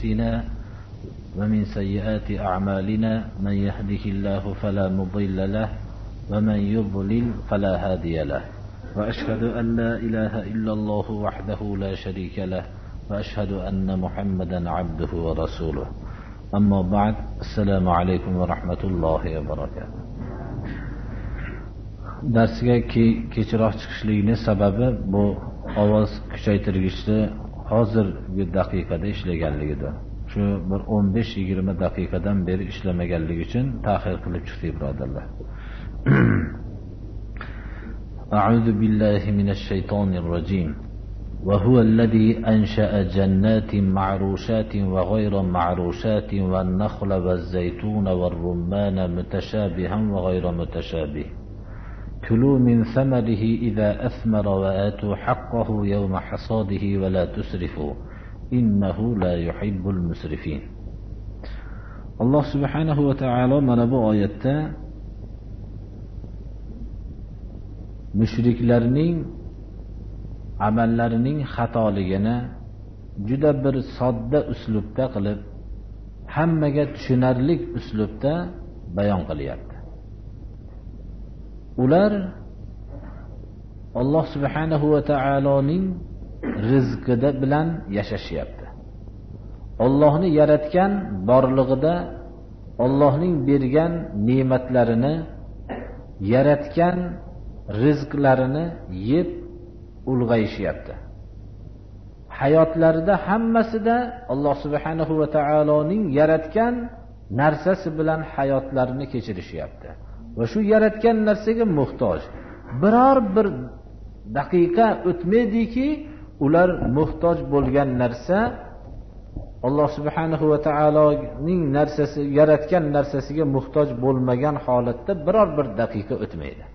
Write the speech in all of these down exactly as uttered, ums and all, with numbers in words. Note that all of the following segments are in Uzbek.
أنفسنا ومن سيئات أعمالنا من يهده الله فلا مضل له ومن يضلل فلا هادي له وأشهد أن لا إله إلا الله وحده لا شريك له وأشهد أن محمدا عبده ورسوله أما بعد السلام عليكم ورحمة الله وبركاته. Darsga kechroq chiqishligini sababi bu ovoz kuchaytirgichni hozirgi daqiqada ishlaganligidir. Shu bir o'n besh yigirma daqiqadan beri ishlamaganligi uchun ta'xir qilib chiqdik, birodarlar. A'udhu billahi minash shaytonir rojim. وهو الذي أنشأ جنات معروشات وغير معروشات والنخل والزيتون والرمان متشابها وغير متشابه كلوا من ثمره إذا أثمر وآتوا حقه يوم حصاده ولا تسرفوا إنه لا يحب المسرفين. الله سبحانه وتعالى من bu oyatda mushriklarning amallarining xatoligini juda bir sodda uslubda qilib, hammaga tushunarli uslubda bayon qilyapti. Ular Alloh subhanahu va taoloning rizqida bilan yashashyapti. Allohni yaratgan borlig'ida Allohning bergan ne'matlarini, yaratgan rizqlarini yeb ulg'ayishyapti. Hayotlarida hammasida Alloh subhanahu va taoloning yaratgan narsasi bilan hayotlarini kechirishyapti. Va shu yaratgan narsaga muhtoj. Biror bir daqiqa o'tmaydiki, ular muhtoj bo'lgan narsa Alloh subhanahu va taoloning narsasi, yaratgan narsasiga muhtoj bo'lmagan holatda biror bir daqiqa o'tmaydi.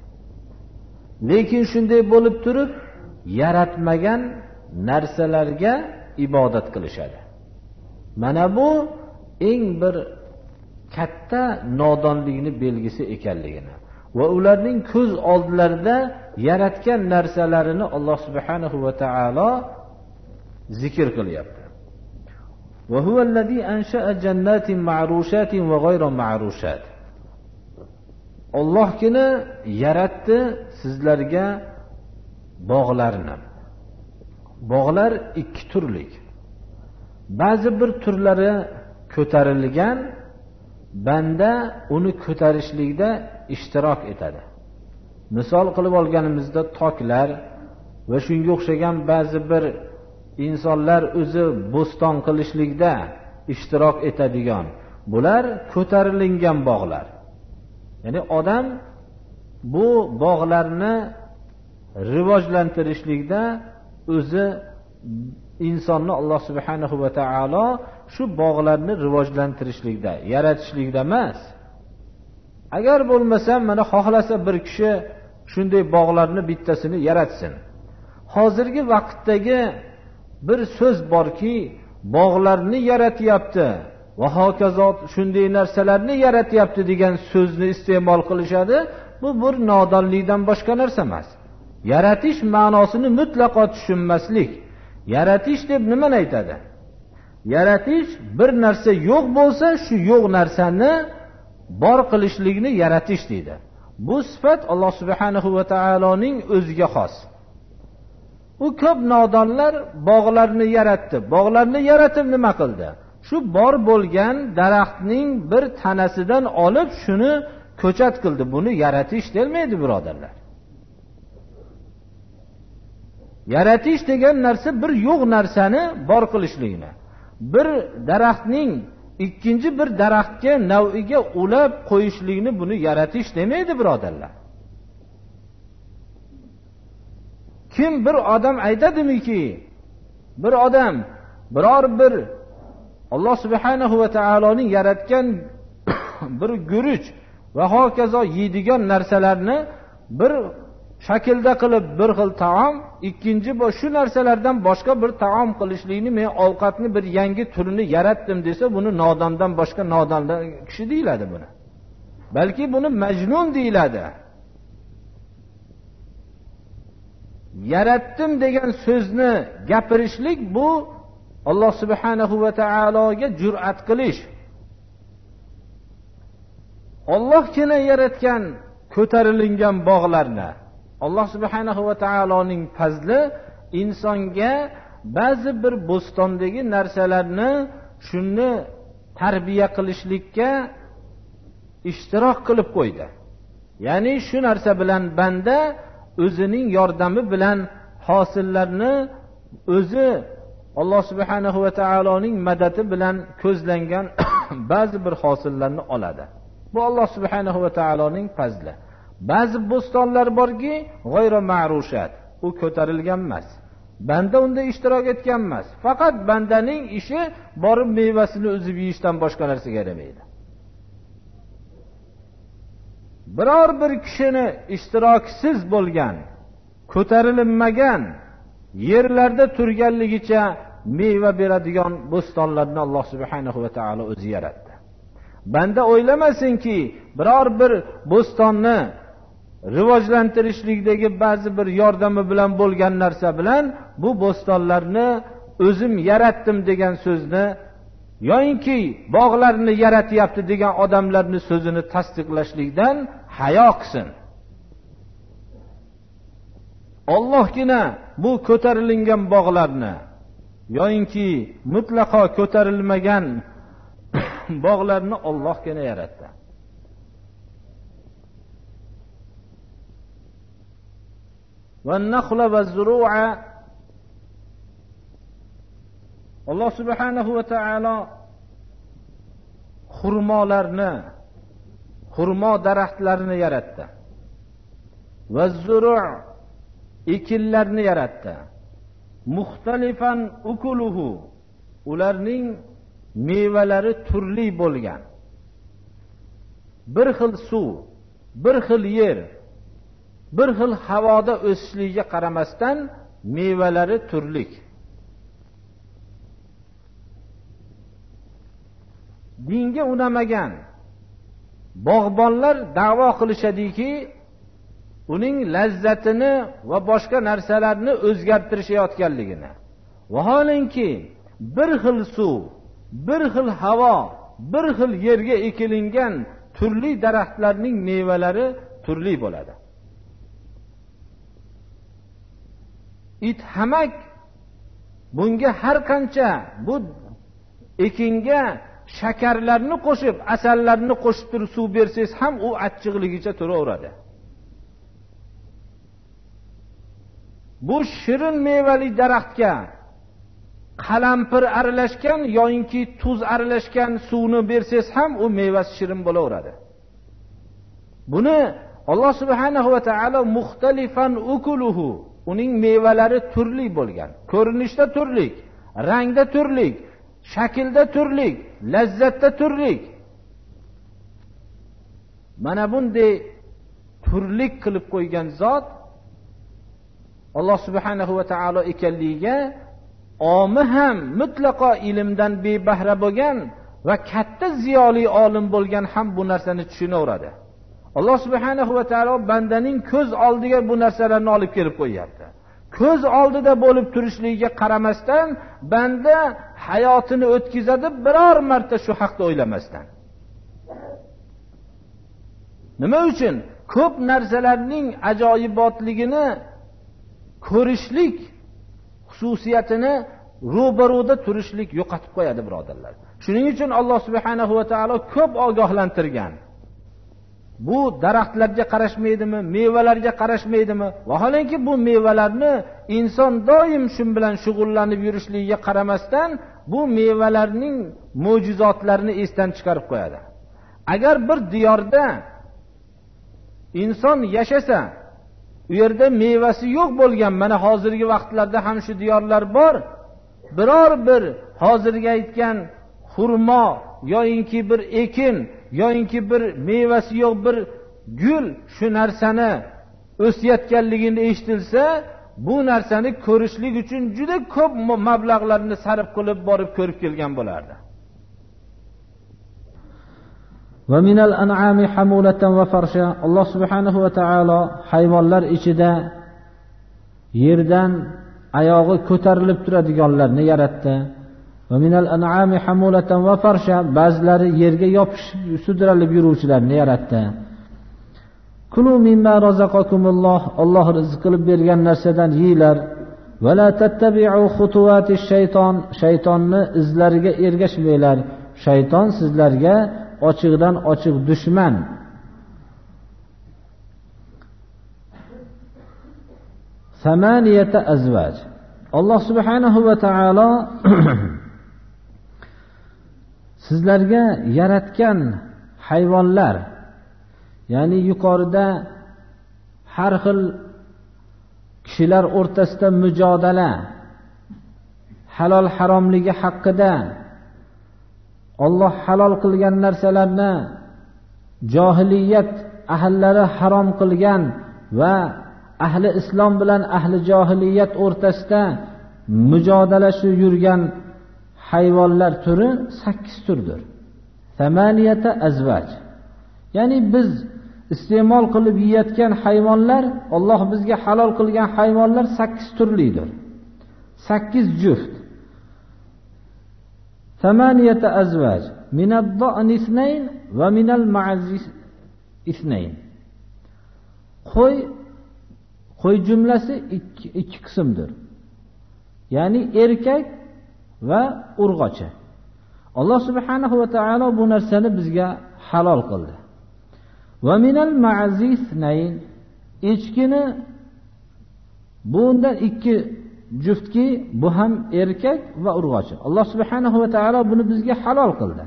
Lekin shunday bo'lib turib, yaratmagan narsalarga ibodat qilishadi. Mana bu eng bir katta nodonlikni belgisi ekanligini va ularning ko'z oldilarida yaratgan narsalarini Alloh subhanahu va taolo zikr qilyapti. Va huvallazi ansha'a jannatin ma'rushatin va ghayra ma'rushat. Allohgina yaratdi sizlarga bog'larni. Bog'lar ikki turlik. Ba'zi bir turlari ko'tarilgan, banda uni ko'tarishlikda ishtirok etadi. Misol qilib olganimizda toklar va shunga o'xshagan ba'zi bir insonlar o'zi bo'ston qilishlikda ishtirok etadigan, bular ko'tarilingan bog'lar. Ya'ni odam bu bog'larni rivojlantirishlikda o'zi insonni Alloh subhanahu va taolo shu bog'larni rivojlantirishlikda, yaratishlikda emas. Agar bo'lmasa, mana xohlasa bir kishi shunday bog'larni bittasini yaratsin. Hozirgi vaqtdagi bir so'z borki, bog'larni yaratyapti va hokazo shunday narsalarni yaratyapti degan so'zni iste'mol qilishadi. Bu bir nodonlikdan boshqa narsa emas. Yaratish ma'nosini mutlaqo tushunmaslik. Yaratish deb nimani aytadi? Yaratish bir narsa yo'q bo'lsa, shu yo'q narsani bor qilishlikni yaratish deydi. Bu sifat Alloh subhanahu va taoloning o'ziga xos. U ko'p nodonlar bog'larni yaratdi. Bog'larni yaratib nima qildi? Shu bor bo'lgan daraxtning bir tanasidan olib shuni ko'chat qildi. Buni yaratish delmaydi, birodarlar. Yaratish degan narsa bir yo'q narsani bor qilishlikni. Bir daraxtning ikkinchi bir daraxtga naviga ulab qo'yishlikni buni yaratish demaydi, birodarlar. Kim bir odam aytadimiki, bir odam biror bir Alloh subhanahu va taoloning yaratgan bir guruch va hokazo yeydigan narsalarni bir shaklda qilib bir xil taom, ikkinchi shu narsalardan boshqa bir taom qilishlikni, men ovqatni bir yangi turini yaratdim desa, buni nodondan boshqa nodondan kishi deyiladi buni. Balki buni majnun deyiladi. Yaratdim degan so'zni gapirishlik bu Alloh subhanahu va taologa jur'at qilish, Allohgina yaratgan ko'tarilgan bog'larni, Alloh subhanahu va taoloning fazli insonga ba'zi bir bo'stondagi narsalarni shuni tarbiya qilishlikka ishtirok qilib qo'ydi. Ya'ni shu narsa bilan banda o'zining yordami bilan hosillarni o'zi Alloh subhanahu va taoloning madadi bilan ko'zlangan ba'zi bir hosillarni oladi. Bu Alloh subhanahu va taoloning fazli. Ba'zi bo'stonlar borki, g'ayro ma'rushat, u ko'tarilgan emas. Banda unda ishtirok etgan emas. Faqat bandaning ishi borib mevasini o'zib yeyishdan boshqa narsaga yaramaydi. Biror bir kishini ishtiroksiz bo'lgan, ko'tarilmagan yerlarda turganligicha meva beradigan bo'stonlarni Alloh subhanahu va taolo o'zi yaratdi. Banda o'ylamasinki, biror bir bo'stonni rivojlantirishlikdagi ba'zi bir yordami bilan bo'lgan narsa bilan bu bo'stonlarni o'zim yaratdim degan so'zni yoinki bog'larni yaratyapti degan odamlarning so'zini tasdiqlashlikdan hayo qilsin. Allohgina bu ko'tarilgan bog'larni yoinki mutlaqo ko'tarilmagan bog'larni Allohgina yaratdi. وَالنَّخْلَ وَالزُّرُوعَ Alloh subhanahu va taolo xurmolarni, xurmo daraxtlarini yaratdi. وَالزُّرُوع ekinlarni yaratdi. Muxtalifan ukuluhu, ularning mevalari turli bo'lgan. Bir xil suv, bir xil yer, bir xil havoda o'sishligiga qaramasdan mevalari turli. Dinga unamagan bog'bonlar da'vo qilishadiki, uning lazzatini va boshqa narsalarni o'zgartirishayotganligini. Vaholanki bir xil suv, bir xil havo, bir xil yerga ekilingan turli daraxtlarning mevalari turli bo'ladi. It hamak bunga har qancha bu ekinga shakarlarni qo'shib, asallarni qo'shib turib suv bersangiz ham u achchiqligicha turaveradi. Bu shirin mevali daraxtga qalampir aralashgan yoinki tuz aralashgan suvni bersangiz ham u mevasi shirin bo'laveradi. Buni Alloh subhanahu va taolo muxtalifan ukuluhu, uning mevalari turli bo'lgan. Ko'rinishda turli, rangda turli, shaklda turli, lazzatda turli. Mana bunday turlik qilib qo'ygan zot Alloh subhanahu va taolo ekanligiga omi ham mutlaqo ilmdan bebahra bo'lgan va katta ziyoli olim bo'lgan ham bu narsani tushunaveradi. Alloh subhanahu va taolo bandaning ko'z oldiga bu narsalarni olib kelib qo'yapti. Ko'z oldida bo'lib turishligiga qaramasdan banda hayotini o'tkazadi biror marta shu haqda o'ylamasdan. Nima uchun? Ko'p narsalarning ajoyibotligini ko'rishlik xususiyatini ro'baro'da turishlik yo'qotib qo'yadi, birodarlar. Shuning uchun Alloh subhanahu va taolo ko'p ogohlantirgan. Bu daraxtlarga qarashmaydimi, mevalarga qarashmaydimi? Vaholanki bu mevalarni inson doim shu bilan shug'ullanib yurishligiga qaramasdan bu mevalarning mo'jizotlarini esdan chiqarib qo'yadi. Agar bir diyorda inson yashasa, u yerda mevasi yo'q bo'lgan, mana hozirgi vaqtlarda ham shu diyorlar bor. Biror bir hozirgi aytgan xurmo yoinki bir ekin yoinki bir mevasi yo'q bir gul shu narsani o'sayotganligini eshitilsa, bu narsani ko'rishlik uchun juda ko'p mablag'larni sarf qilib borib ko'rib kelgan bo'lardi. Va minal an'ami hamulatan va farsha. Alloh subhanahu va taolo hayvonlar ichida yerdan oyog'i ko'tarilib turadiganlarni yaratdi. Va minal an'ami hamulatan va farsha, ba'zilari yerga yopishib sudralib yuruvchilarni yaratdi. Kulu mimma razaqakumulloh, Alloh rizq qilib bergan narsadan yeylar. Va la tattabi'u khutuwatish shayton, shaytonni izlariga ergashmanglar. Shayton sizlarga ochiqdan ochiq dushman. Samaniyata azvaj. Alloh subhanahu va taolo sizlarga yaratgan hayvonlar, ya'ni yuqorida har xil kishilar o'rtasida mujodala, halol haromligi haqida, Alloh halol qilgan narsalarni johiliyat ahllari harom qilgan va ahli islom bilan ahli johiliyat o'rtasida mujodalashib yurgan hayvonlar turi sakkiz turdir. Samaniyata azvaj. Ya'ni biz iste'mol qilib yeyotgan hayvonlar, Alloh bizga halol qilgan hayvonlar sakkiz turlidir. sakkiz juft. Samaniyata azvaj. Minad da'n ithnayn va minal ma'az ithnayn. Qo'y qo'y jumlasi ikki, ikki qismdir. Ya'ni erkak va urg'ochi. Alloh subhanahu va taolo bu narsani bizga halol qildi. Va minal ma'azis nayn, echkini bundan ikki juftki, bu ham erkak va urg'ochi. Alloh subhanahu va taolo buni bizga halol qildi.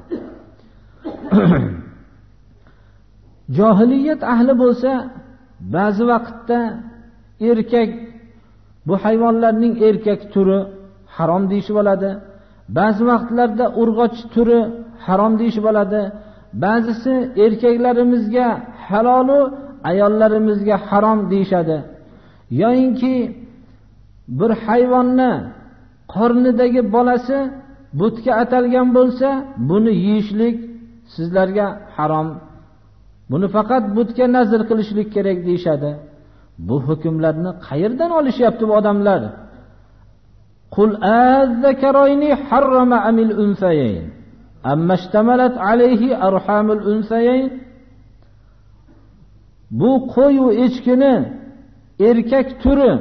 Johiliyat ahli bo'lsa, ba'zi vaqtda erkak, bu hayvonlarning erkak turi harom deyishib oladi. Ba'zi vaqtlarda urg'och turi harom deyishib oladi. Ba'zisi erkaklarimizga halolu, ayollarimizga harom deyshadi. Yo'inki bir hayvonni qornidagi bolasi butga atalgan bo'lsa, buni yeyishlik sizlarga harom. Buni faqat butga nazr qilishlik kerak deyshadi. Bu hukmlarni qayerdan olishyapti bu odamlar? Qul az-zakarayni harrama amil unsayayn amma ishtamalat alayhi arhamul unsayayn. Bu qo'y va echkini erkak turi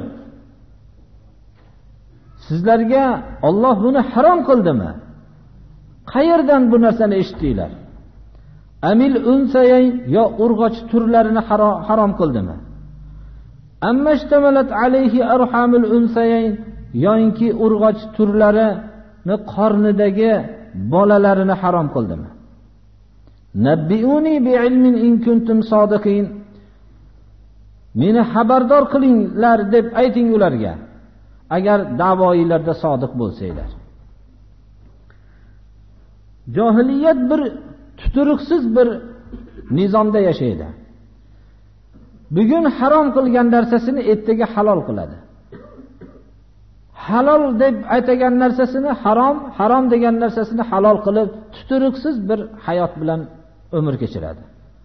sizlarga Alloh buni harom qildimi? Qayerdan bu narsani eshitdinglar? Amil unsayayn, yo urg'och turlarini harom qildimi? Amma ishtamalat alayhi arhamul unsayayn, yoinki urg'och turlarini qornidagi bolalarini harom qildimi? Nabbiuni bi'ilmin in kuntum sodiqin. Meni xabardor qilinglar deb ayting ularga, agar da'voinglarda sodiq bo'lsanglar. Johiliyat bir tuturuqsiz bir nizomda yashaydi. Bugun harom qilgan narsasini ertaga halol qiladi. Halol deb aytgan narsasini harom, harom degan narsasini halol qilib, tuturuqsiz bir hayot bilan umr kechiradi.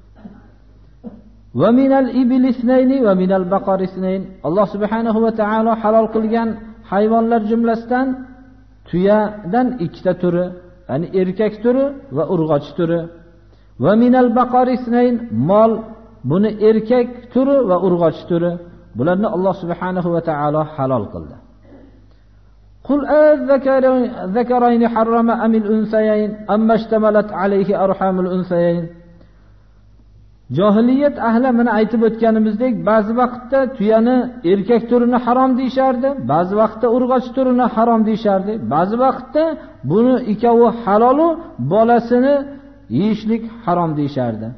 Va minal ibli ithnayn va minal baqari ithnayn. Alloh subhanahu va taolo halol qilgan hayvonlar jumlasidan tuyadan ikkita turi, ya'ni erkak turi va urg'och turi. Va minal baqari ithnayn, mol, buni erkak turi va urg'och turi. Bularni Alloh subhanahu va taolo halol qildi. Qul az-zakarayni harrama amil unsayayn amma ishtamalat alayhi arhamul unsayayn. Johiliyat ahli mana aytib o'tganimizdek, ba'zi vaqtda tuyani erkak turini harom deyshardi, ba'zi vaqtda urg'och turini harom deyshardi, ba'zi vaqtda buni ikkovi halolu, bolasini yeyishlik harom deyshardi.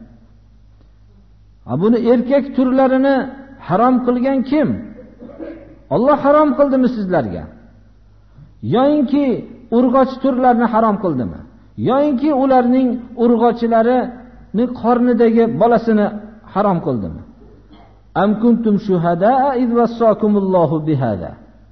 Buni erkak turlarini harom qilgan kim? Alloh harom qildimi sizlarga? Yo'inki urg'och turlarni harom qildimi? Yo'inki ularning urg'ochlarining qornidagi bolasini harom qildimi? Am kuntum shuhadaa iz wassakumullohu bihada.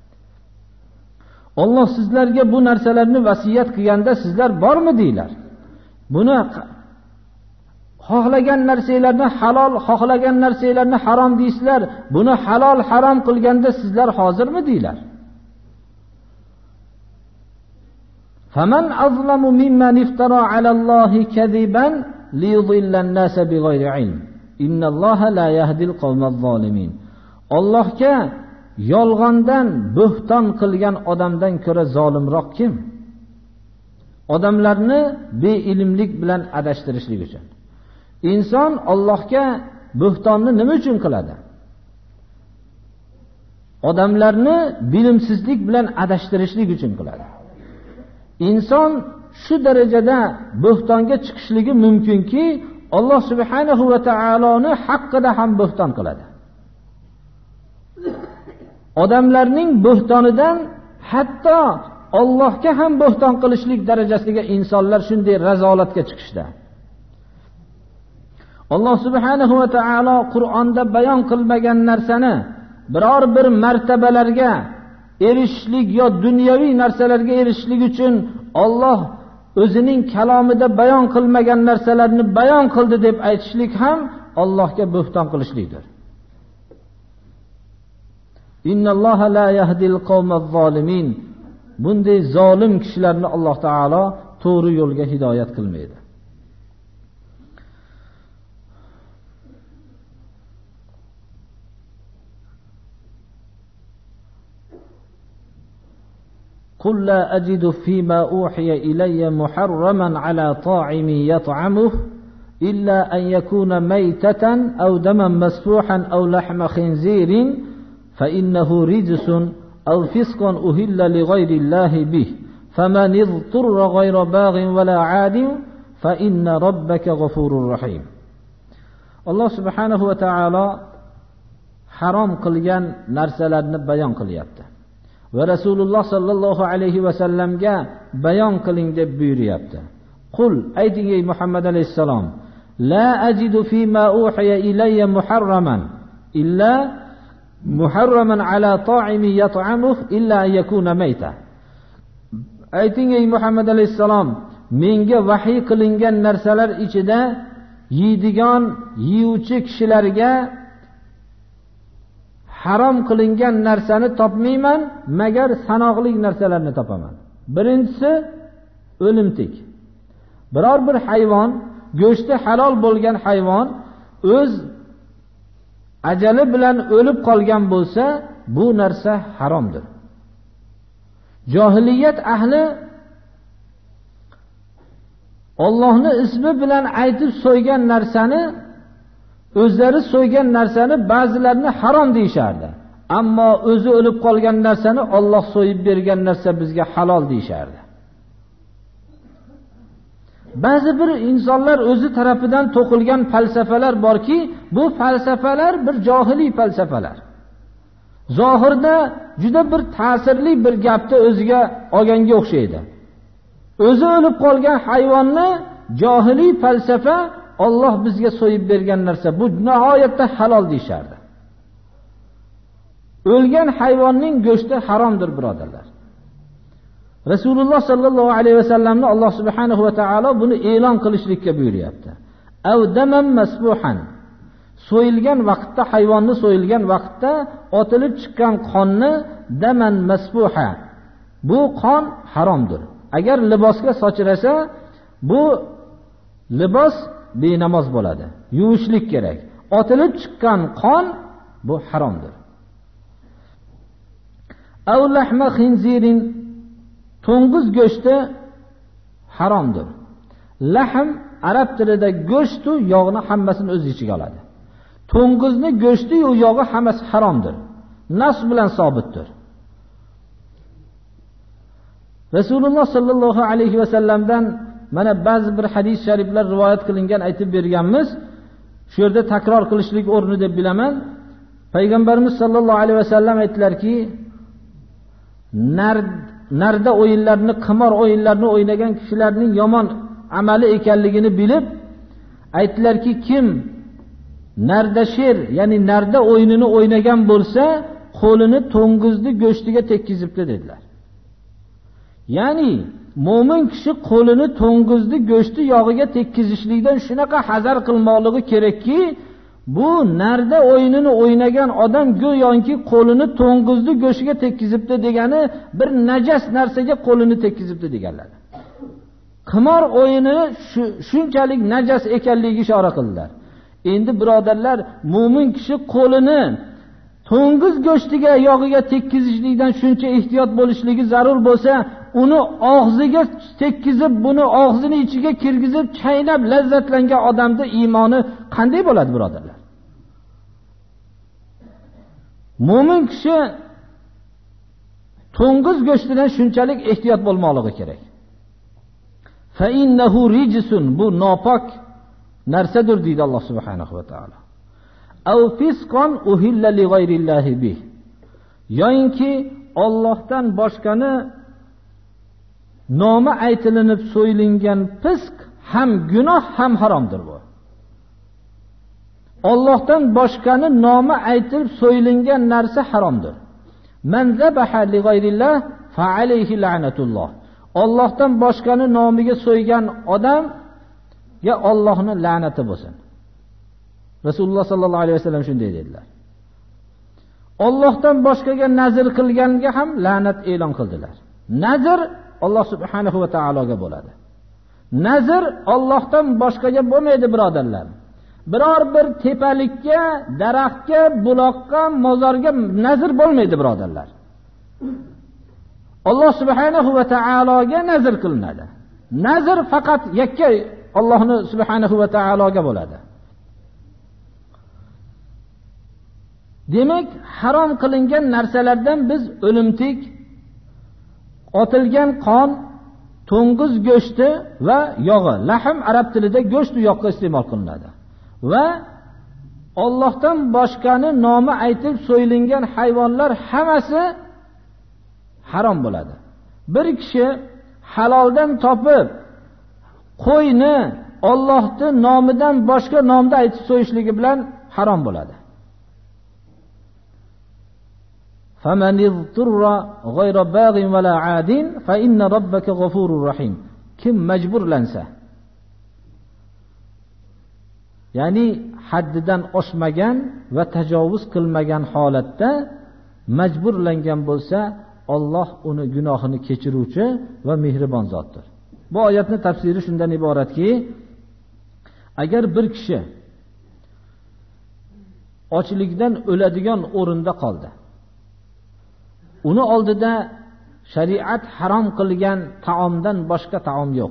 Alloh sizlarga bu narsalarni vasiyat qilganda sizlar bormi deylar? Buni xohlagan narsalarni halol, xohlagan narsalarni harom deysizlar. Buni halol, harom qilganda sizlar hozirmi deylar? فمن أظلم ممن افترى على الله كذبا ليضل الناس بغير علم إن الله لا يهدي القوم الظالمين. Allohga yolg'ondan bo'xton qilgan odamdan ko'ra zolimroq kim? Odamlarni beilmlik bilan adashtirishlik uchun. Inson Allohga bo'xtonni nima uchun qiladi? Odamlarni bilimsizlik bilan adashtirishlik uchun qiladi. Inson shu darajada bo'xtonga chiqishligi mumkinki, Alloh subhanahu va taoloni haqqida ham bo'xton qiladi. Odamlarning bo'xtonidan hatto Allohga ham bo'xton qilishlik darajasiga insonlar shunday razolatga chiqishdi. Alloh subhanahu va taolo Qur'onda bayon qilmagan narsani biror bir martabalarga erishishlik yo dunyoviy narsalarga erishishlik uchun Alloh o'zining kalomida bayon qilmagan narsalarni bayon qildi deb aytishlik ham Allohga bo'xton qilishlikdir. Innalloha la yahdil qawmaz zolimin. Bunday zolim kishilarni Alloh taolo to'g'ri yo'lga hidoyat qilmaydi. قل لا أجد فيما أوحي إلي محرما على طاعم يطعمه إلا أن يكون ميتة أو دما مسفوحا أو لحم خنزير فإنه رجس أو فسق أهل لغير الله به فمن اضطر غير باغ ولا عاد فإن ربك غفور رحيم. الله سبحانه وتعالى حرام قليان narsalarni bayon qilyapti va Rasululloh sallallohu alayhi va sallamga bayon qiling deb buyuryapti. Qul, ayting ey Muhammad alayhisalom, la ajidu fima uhiya ilayya muharraman illa muharraman ala ta'imi yat'amuhu illa an yakuna mayta. Ayting ey Muhammad alayhisalom, menga vahiy qilingan narsalar ichida yeydigan, yeyuvchi kishilarga harom qilingan narsani topmayman, magar sanoqli narsalarni topaman. Birinchisi o'limtik. Biror bir hayvon, go'shti halol bo'lgan hayvon o'z ajali bilan o'lib qolgan bo'lsa, bu narsa haromdir. Johiliyat ahli Allohning ismi bilan aytib so'ygan narsani, o'zlari so'ygan narsani ba'zilarini harom deyishardi. Ammo o'zi o'lib qolgan narsani Alloh so'yib bergan narsa bizga halol deyishardi. Ba'zi bir insonlar o'zi tarafidan to'qilgan falsafalar borki, bu falsafalar bir johiliy falsafalar. Zohirda juda bir ta'sirli bir gapni o'ziga olganga o'xshaydi. O'zi o'lib qolgan hayvonni johiliy falsafa Alloh bizga so'yib bergan narsa, bu nihoyatda halol deyishardi. O'lgan hayvonning go'shti haromdir, birodarlar. Rasululloh sallallohu alayhi vasallamni Alloh subhanahu va taolo buni e'lon qilishlikka buyuryapti. Aw daman masbuhan. So'yilgan vaqtda, hayvonni so'yilgan vaqtda otilib chiqqan qonni daman masbuha. Bu qon haromdir. Agar libosga sochrasa, bu libos benamoz bo'ladi. Yuvishlik kerak. Otilib chiqqan qon bu haromdir. Aw lahma khinzirin, to'ng'iz go'shti haromdir. Lahm arab tilida go'shtu yog'ni hammasini o'z ichiga oladi. To'ng'izni go'shti va yog'i hammasi haromdir. Nas bilan sabitdir. Rasululloh sallallohu alayhi va sallamdan mana ba'zi bir hadis shariflar rivoyat qilingan, aytib berganmiz. Shu yerda takror qilishlik o'rni deb bilaman. Payg'ambarimiz sallallohu alayhi va sallam aytdilarki, nard narda o'yinlarni, qimor o'yinlarini o'ynagan kishilarning yomon amali ekanligini bilib aytdilarki, kim narda sher, ya'ni narda o'yinini o'ynagan bo'lsa, qo'lini to'ng'izni go'shtiga tekkizibdi dedilar. Ya'ni mo'min kishi qo'lini to'ng'izni go'shti yog'iga tekkizishlikdan shunaqa hazar qilmoqligi kerakki, bu narda o'yinini o'ynagan odam go'yoki qo'lini to'ng'izni go'shtiga tekkizibdi degani bir najas narsaga qo'lini tekkizibdi deganlar. qimor o'yini shunchalik najas ekanligiga ishora qildilar. Endi birodarlar, mu'min kishi qo'lini to'ng'iz go'shtiga, yog'iga tekkizishlikdan shuncha ehtiyot bo'lishligi zarur bo'lsa, uni og'ziga tekkizib, buni og'zining ichiga kirgizib, chaynab lazzatlangan odamning iymoni qanday bo'ladi birodarlar? Mu'min kishi to'ng'iz go'shtidan shunchalik ehtiyot bo'lmoqligi kerak. Fa innahu rijsun, bu nopok narsadir deydi Alloh subhanahu va taolo. Aw fisqan uhilla li g'ayrillahi bih. Yo'inki Allohdan boshqani nomi aytilinib so'yilgan fisq ham gunoh ham haromdir bu. Allohdan boshqani nomi aytilib so'yilgan narsa haromdir. Man zabaha li g'ayrillah fa alayhi la'natulloh. Allohdan boshqani nomiga so'ygan odam ya Allohning la'nati bo'lsin. Rasululloh sallallohu alayhi vasallam shunday dedilar. Allohdan boshqaga nazr qilganga ham la'nat e'lon qildilar. Nazr Alloh subhanahu va taologa bo'ladi. Nazr Allohdan boshqaga bo'lmaydi birodarlar. Biror bir tepalikka, daraxtga, buloqqa, mozorga nazr bo'lmaydi birodarlar. Alloh subhanahu va taologa nazr qilinadi. Nazr faqat yakka Allohning subhanahu va taologa bo'ladi. Demak, harom qilingan narsalardan biz o'limtik, otilgan qon, to'ng'iz go'shti va yog'i, lahm arab tilida go'sht u yoqqa iste'mol qilinadi. Va Allohdan boshqani nomi aytib so'yilgan hayvonlar hammasi harom bo'ladi. Bir kishi haloldan topib qo'yni Allohning nomidan boshqa nomda aytib so'yishligi bilan harom bo'ladi. فَمَنِ اضْطُرَّ غَيْرَ بَاغٍ وَلَا عَادٍ فَإِنَّ رَبَّكَ غَفُورٌ رَحِيم. Kim majburlansa, ya'ni haddidan oshmagan va tajovuz qilmagan holatda majburlangan bo'lsa, Alloh uni gunohini kechiruvchi va mehribon zotdir. Bu oyatning tafsiri shundan iboratki, agar bir kishi ochlikdan o'ladigan o'rinda qoldi, uni oldida shariat harom qilgan taomdan boshqa taom yo'q.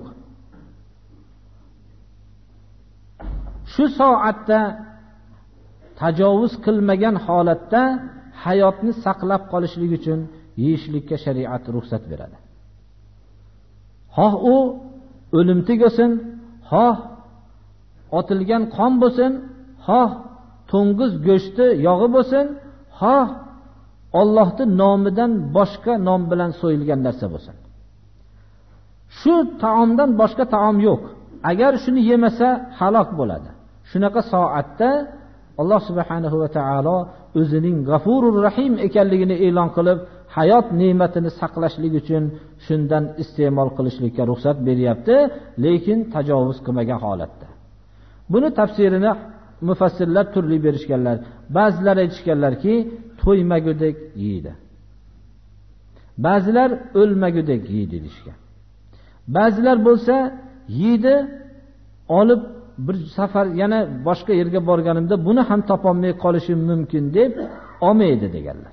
Shu soatda tajovuz qilmagan holatda hayotni saqlab qolishlik uchun yeyishlikka shariat ruxsat beradi. Xoh u o'limtik bo'lsin, xoh otilgan qon bo'lsin, xoh to'ng'iz go'shti yog'i bo'lsin, xoh Allohning nomidan boshqa nom bilan so'yilgan narsa bo'lsin. Shu taomdan boshqa taom yo'q. Agar shuni yemasa halok bo'ladi. Shunaqa soatda Alloh subhanahu va taolo o'zining G'afurur Rahim ekanligini e'lon qilib, hayot ne'matini saqlashlik uchun shundan iste'mol qilishlikka ruxsat beryapti, lekin tajovuz qilmagan holatda. Buni tafsirini mufassirlar turli berishganlar. Ba'zilar aytishganlarki, to'ymagudek yeydi. Ba'zilar o'lmagudek yeydi deyishgan. Ba'zilar bo'lsa yeydi, olib bir safar yana boshqa yerga borganimda buni ham topolmay qolishim mumkin deb olmaydi deganlar.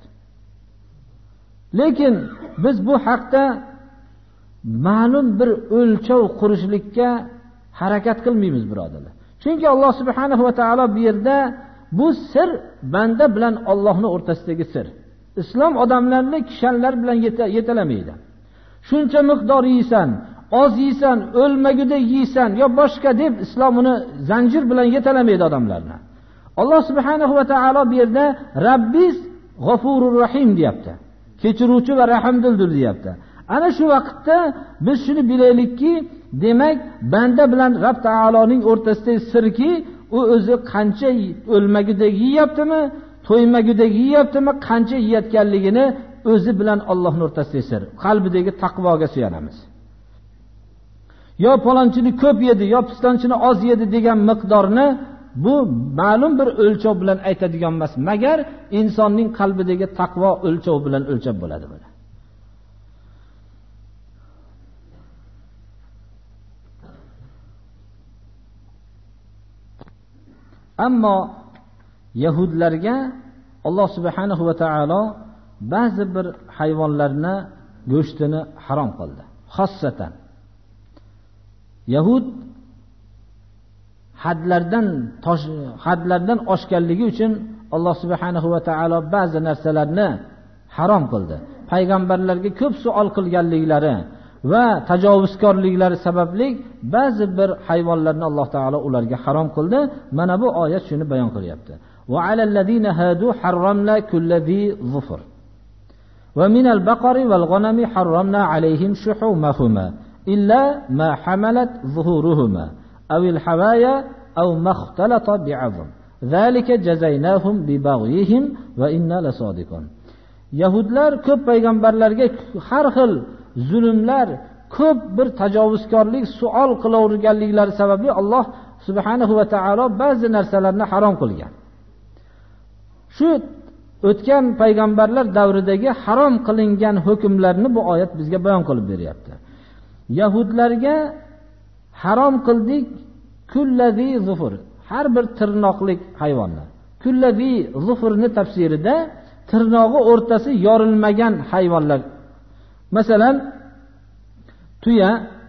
Lekin biz bu haqda ma'lum bir o'lchov qurishlikka harakat qilmaymiz birodarlar. Chunki Alloh subhanahu va taolo bu yerda bu sir banda bilan Allohning o'rtasidagi sir. Islom odamlarni kishanlar bilan yetalamaydi. Shuncha miqdor yeysan, oz yeysan, o'lmaguda yeysan yo boshqa deb islom uni zanjir bilan yetalamaydi odamlarni. Alloh subhanahu va taolo bu yerda Rabbiz G'afurur Rahim deyapti. Kechiruvchi va rahimdildir deyapti. Ana shu vaqtda biz shuni bilaylikki, demak banda bilan Rabb taoloning o'rtasidagi sirki, u o'zi qancha o'lmagudek yeyaptimi, to'ymagudek yeyaptimi, qancha yeyotganligini o'zi bilan Allohning o'rtasidagi sir. Qalbidagi taqvoga suyanamiz. Yo palonchini ko'p yedi, yo pistonchini oz yedi degan miqdorni bu ma'lum bir o'lchov bilan aytadigan emas, magar insonning qalbidagi taqvo o'lchov bilan o'lchab bo'ladi buni. ammo yahudlarga Alloh subhanahu va taolo ba'zi bir hayvonlarni go'shtini harom qildi. Xossatan yahud hadlardan tosh hadlardan oshganligi uchun Alloh subhanahu va taolo ba'zi narsalarni harom qildi. Payg'ambarlarga ko'p savol qilganliklari va tajovuzkorliklari sababli ba'zi bir hayvonlarni Alloh taolo ularga harom qildi. Mana bu oyat shuni bayon qilyapti. Va alallazina hadu harramna kulli zufur va minal baqari val g'anami harramna alayhim shuhumahuma illa ma hamalat zuhuruhuma awil hawaya aw makhtalata bi'azm zalika jazaynahum bi baghihim va inna lasadiqun. Yahudlar ko'p payg'ambarlarga har xil zulmlar, ko'p bir tajovuzkorlik savol qilaverganliklari sababli Alloh subhanahu va taolo ba'zi narsalarni harom qilgan. Shu o'tgan payg'ambarlar davridagi harom qilingan hukmlarni bu oyat bizga bayon qilib beryapti. Yahudlarga harom qildik kullazi zufur, har bir tirnoqlik hayvonlar. Kullazi zufurni tafsirida tirnog'i o'rtasi yorilmagan hayvonlar. Masalan, tuya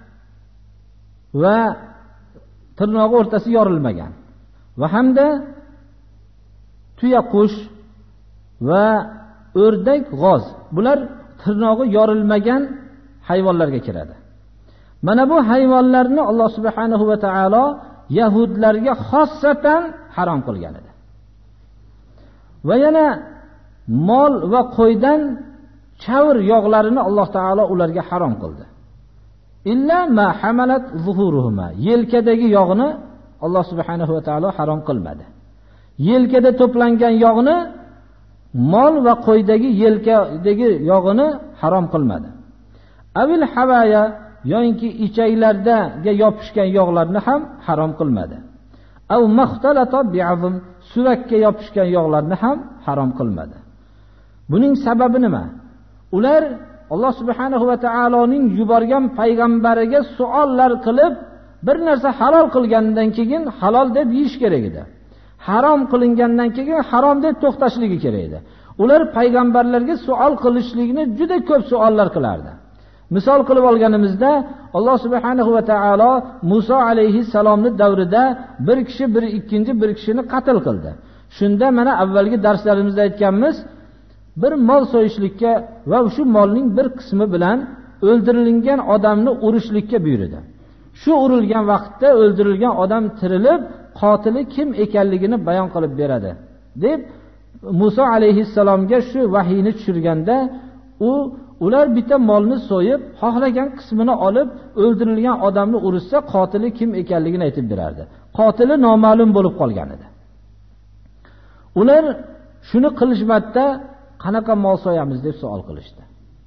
va tirnog'i o'rtasi yorilmagan va hamda tuya qush va o'rdak g'oz, bular tirnog'i yorilmagan hayvonlarga kiradi. Mana bu hayvonlarni Alloh subhanahu va taolo yahudlarga xossatan harom qilgan edi. Va yana mol va qo'ydan chavr yog'larini Alloh taolo ularga harom qildi. Illa ma hamalat zuhuruhuma, yelkadagi yog'ni Alloh subhanahu va taolo harom qilmadi. Yelkada to'plangan yog'ni, mol va qo'ydagi yelkadagi yog'ini harom qilmadi. Avil havaya, yoki ichaklardaga yopishgan yog'larni ham harom qilmadi. Aw maxtalata bi'azm, suvakka yopishgan yog'larni ham harom qilmadi. Buning sababi nima? Ular Alloh subhanahu va taoloning yuborgan payg'ambariga savollar qilib, bir narsa halol qilgandan keyin halol deb yeyish kerak edi. Harom qilingandan keyin harom deb to'xtashligi kerak edi. Ular payg'ambarlarga savol qilishlikni juda ko'p savollar qilardi. Misol qilib olganimizda Alloh subhanahu va taolo Musa alayhissalomning davrida bir kishi bir ikkinchi bir kishini qatl qildi. Shunda mana avvalgi darslarimizda aytganmiz, bir mol so'yishlikka va shu molning bir qismi bilan o'ldirilgan odamni urishlikka buyurdi. Shu urilgan vaqtda o'ldirilgan odam tirilib, qotili kim ekanligini bayon qilib beradi deb Musa alayhissalomga shu vahiyni tushirganda, u ular bitta molni so'yib, xohlagan qismini olib, o'ldirilgan odamni urishsa, qotili kim ekanligini aytib berardi. Qotili noma'lum bo'lib qolgan edi. Ular shuni qilishmatda qanaqa mol so'yamiz deb savol qilishdi.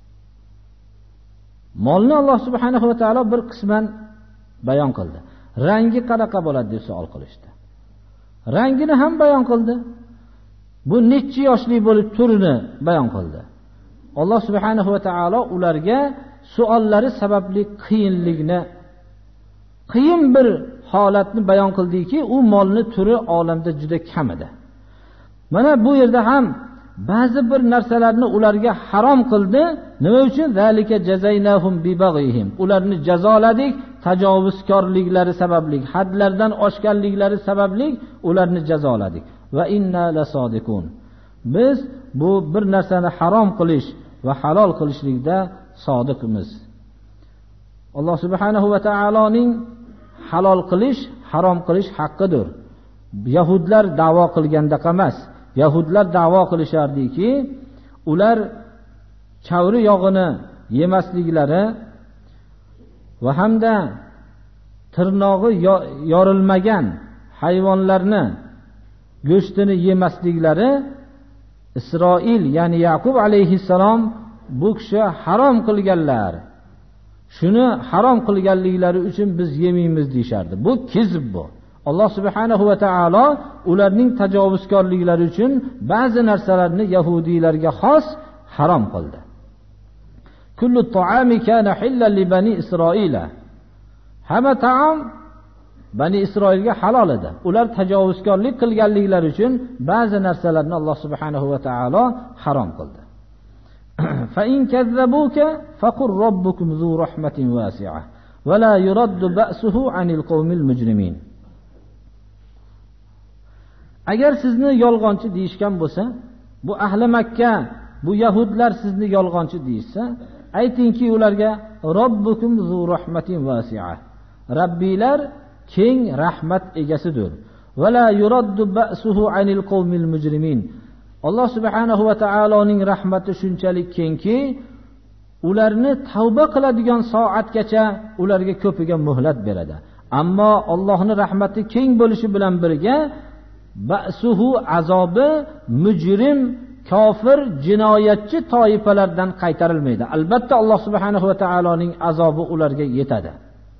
Molni Alloh subhanahu va taolo bir qisman bayon qildi. Rangi qanaqa bo'ladi deb savol qilishdi. Rangini ham bayon qildi. Bu necha yoshli bo'lib turini bayon qildi. Alloh subhanahu va taolo ularga savollari sababli qiyinlikni, qiyin bir holatni bayon qildiki, u molni turi olamda juda kam edi. Mana bu yerda ham ba'zi bir narsalarni ularga harom qildi. Nima uchun? Zalika jazaynahum bi baghihim. Ularni jazoladik tajovuzkorliklari sababli, hadlardan oshganliklari sababli ularni jazoladik. Va inna lasodiqun. Biz bu bir narsani harom qilish va halol qilishlikda sodiqmiz. Alloh subhanahu va taoloning halol qilish, harom qilish haqqidir. Yahudlar da'vo qilganda emas. Yahudlar da'vo qilishardiki, ular chavri yog'ini yemasliklari va hamda tirnog'i yorilmagan hayvonlarni go'shtini yemasliklari Isroil, ya'ni Yaqub alayhissalom bu kishi harom qilganlar. Shuni harom qilganliklari uchun biz yemaymiz deyishardi. Bu kizb bu. Alloh subhanahu va taolo ularning tajovuzkorliklari uchun ba'zi narsalarni yahudiylarga xos harom qildi. Kullu ta'ami kana hillan li bani Isroila. Hamma taom Bani Isroilga halol edi. Ular tajovuzkorlik qilganliklari uchun ba'zi narsalarni Alloh subhanahu va taolo harom qildi. Fa in kazzabuka faqur robbukum zu rahmatin wasi'ah va la yuraddu ba'suhu 'anil qawmil mujrimin. Agar sizni yolg'onchi deyishgan bo'lsa, bu ahli Makka, bu yahudlar sizni yolg'onchi deysa, aytingki ularga robbukum zu rahmatin wasi'ah. Rabbilar keng rahmat egasidir. Va la yuraddu ba'suhu 'anil qawmil mujrimin. Alloh subhanahu va taoloning rahmati shunchalik kengki, ularni tavba qiladigan soatgacha ularga ko'piga muhlat beradi. Ammo Allohning rahmati keng bo'lishi bilan birga ba'suhu azobi mujrim, kofir, jinoyatchi toifalardan qaytarilmaydi. Albatta Alloh subhanahu va taoloning azobi ularga yetadi.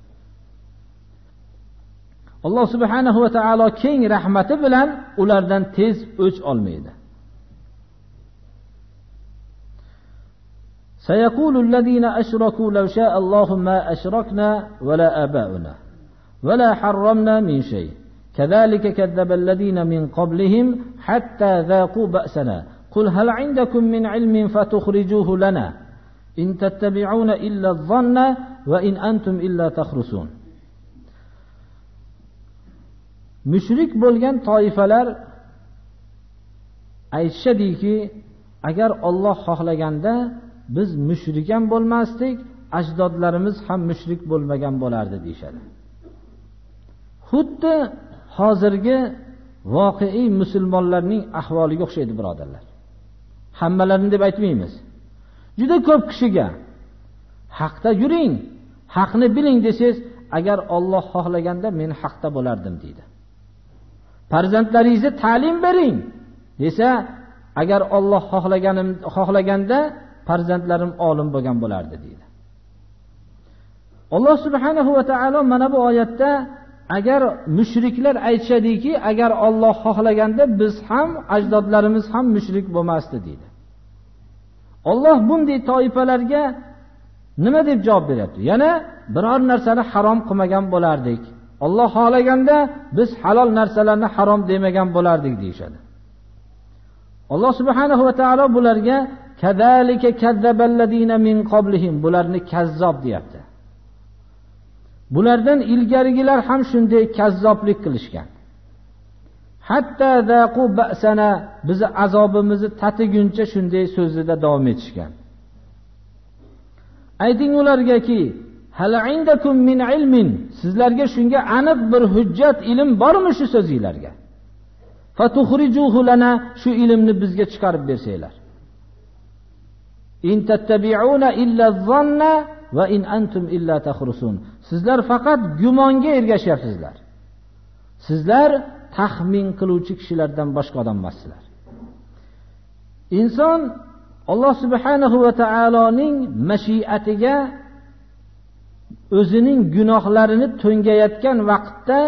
Alloh subhanahu va taolo keng rahmati bilan ulardan tez o'ch olmaydi. سيقول الذين أشركوا لو شاء الله ما أشركنا ولا آباؤنا ولا حرمنا من شيء كذلك كذب الذين من قبلهم حتى ذاقوا بأسنا قل هل عندكم من علم فتخرجوه لنا إن تتبعون إلا الظن وإن أنتم إلا تخرسون. Mushrik bo'lgan toifalar aytishadiki, agar Alloh xohlaganda biz mushrik ham bo'lmasdik, ajdodlarimiz ham mushrik bo'lmagan bo'lardi deyshadi. Xuddi hozirgi voqei musulmonlarning ahvoliga o'xshaydi, birodarlar. Hammalarini deb aytmaymiz. Juda ko'p kishiga haqda yuring, haqni biling desangiz, agar Alloh xohlaganda men haqda bo'lardim deydi. Farzandlaringizni ta'lim bering desa, agar Alloh xohlaganim xohlaganda farzandlarim olim bo'lgan bo'lardi deydi. Alloh subhanahu va taolo mana bu oyatda agar mushriklar aytishadiki, agar Alloh xohlaganda biz ham ajdodlarimiz ham mushrik bo'lmasdi deydi. Alloh bunday toifalarga nima deb javob beryapti? Yana biror narsani harom qilmagan bo'lardik. Alloh xohlaganda biz halol narsalarni harom demagan bo'lardik deyshadi. Alloh subhanahu va taolo bularga kadalika kazzaballadina min qablihim, bularni kazzob deyapti. Bulardan ilgarigilar ham shunday kazzoblik qilishgan. Hatta zaqu ba'sana, biz azobimizni tatiguncha shunday so'zida davom etishgan. Ayting ulargaki, hal indakum min ilmin, sizlarga shunga aniq bir hujjat, ilm bormi shu so'zingizlarga? Fatukhrijuhu lana, shu ilmni bizga chiqarib bersanglar. In tattabi'una illa zanna va in antum illa takhrusun. Sizlar faqat gumonga ergashyapsizlar. Sizlar taxmin qiluvchi kishilardan boshqa odam emassizlar. Inson Alloh subhanahu va taoloning mashiatiga o'zining gunohlarini to'ngayotgan vaqtda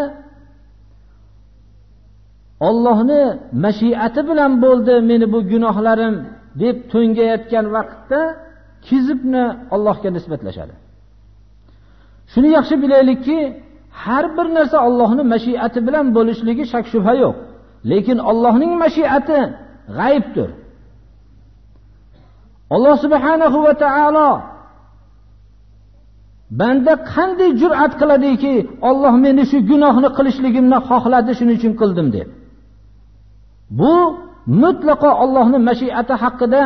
Allohni mashiati bilan bo'ldi meni bu gunohlarim deb to'ngayotgan vaqtda kizibni Allohga nisbatlashadi. Shuni yaxshi bilaylikki, har bir narsa Allohning mashiati bilan bo'lishligi shak shubha yo'q. Lekin Allohning mashiati g'aybdir. Alloh subhanahu va taolo banda qanday jur'at qiladiki, Alloh meni shu gunohni qilishligimni xohladi, shuning uchun qildim deb. Bu mutlaqo Allohning mashiati haqida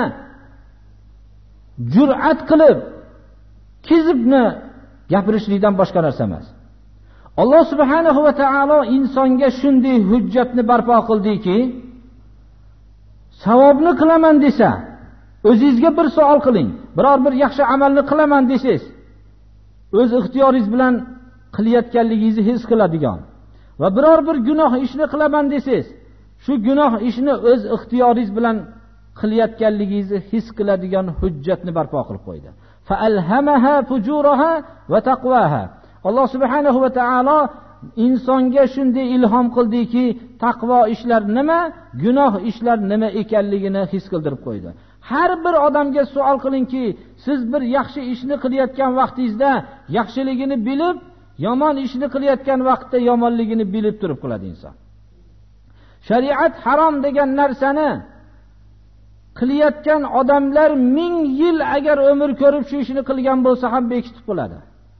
jur'at qilib kizibni gapirishlikdan boshqa narsa emas. Alloh subhanahu va taolo insonga shunday hujjatni barpo qildiki, savobni qilaman desa, o'zingizga bir savol qiling. Biror bir yaxshi amalni qilaman desangiz, o'z ixtiyoringiz bilan qilayotganligingizni his qiladigan va biror bir gunoh ishni qilaman desangiz, shu gunoh ishni o'z ixtiyoringiz bilan qilayotganligingizni his qiladigan hujjatni barpo qilib qo'ydi. Fa alhamaha fujuraha va taqwaha. Alloh subhanahu va taolo insonga shunday ilhom qildiki, taqvo ishlar nima, gunoh ishlar nima ekanligini his qildirib qo'ydi. Har bir odamga savol qilingki, siz bir yaxshi ishni qilayotgan vaqtingizda yaxshiligini bilib, yomon ishni qilayotgan vaqtda yomonligini bilib turib qiladi inson. Shariat harom degan narsani qilayotgan odamlar ming yil agar umr ko'rib shu ishni qilgan bo'lsa ham bekitib qo'yadi.